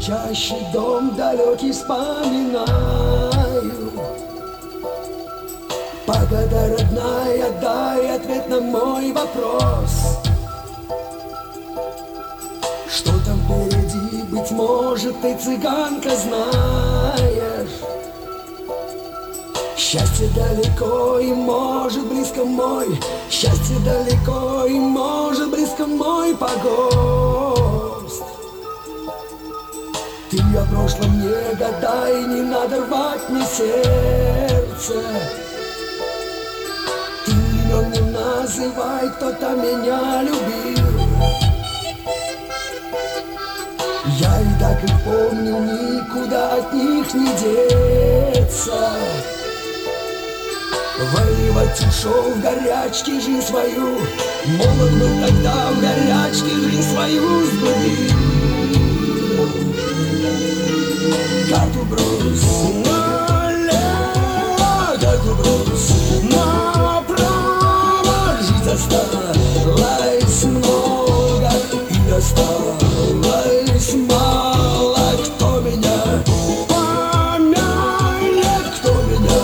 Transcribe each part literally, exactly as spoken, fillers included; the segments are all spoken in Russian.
Скучающий дом далекий вспоминаю. Погода родная, дай ответ на мой вопрос. Что там впереди, быть может, ты, цыганка, знаешь. Счастье далеко и может близко мой. Счастье далеко и может близко мой погост. Ты о прошлом не гадай, не надо рвать мне сердце. Ты имен не называй, кто-то меня любил. Я и так их помню, никуда от них не деться. Воевать ушел в горячке жизнь свою. Молод был тогда, в горячке жизнь свою сгубил. Карту брось налево, карту брось направо. Жить осталось много и осталось мало. Кто меня помянет, кто меня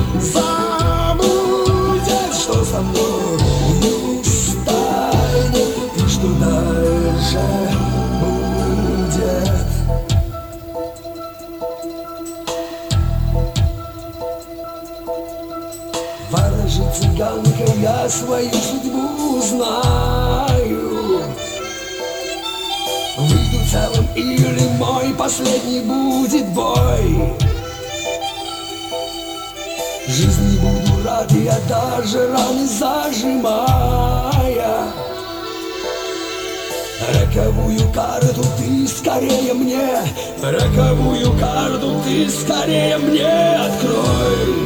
забудет, что со мной не станет и что дальше будет. Ворожи, цыганка, я свою судьбу знаю. Выйду целым или мой последний будет бой. Жизни буду рад я, даже раны зажимая. Роковую карту ты скорее мне, роковую карту ты скорее мне открой.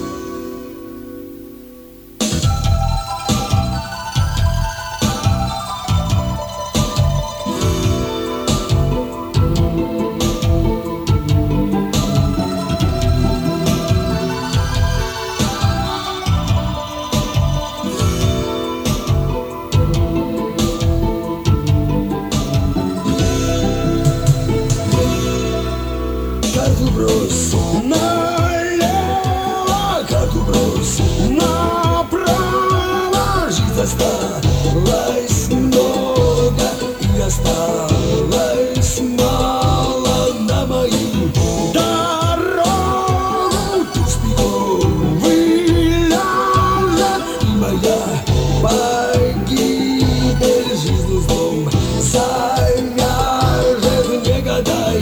Карту брось налево, карту брось направо. Жизнь осталась много и осталось мало. На мою дорогу тупиковый ляжет и моя погибель. Жизнь узлом завяжет, не гадай,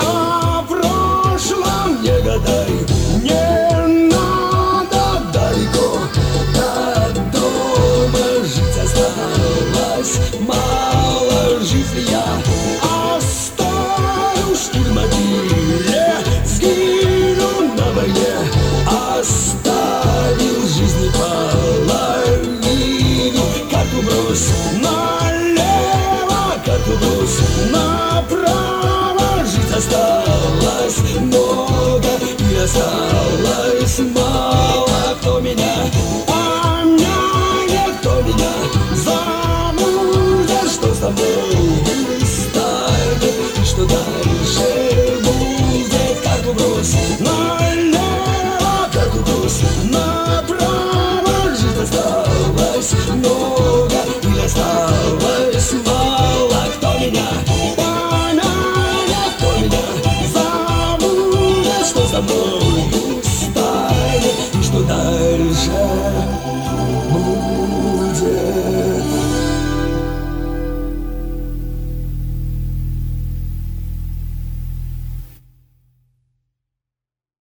не гадай, не надо далеко от дома. Жить осталось мало, жизнь я оставлю, что в могиле сгину на войне. Оставил жизни половину. Карту брось налево, карту брось направо. Жить осталось много и осталось мало. Кто меня помянет, кто меня забудет, что со мной станет и что дальше будет. Карту брось налево, карту брось направо.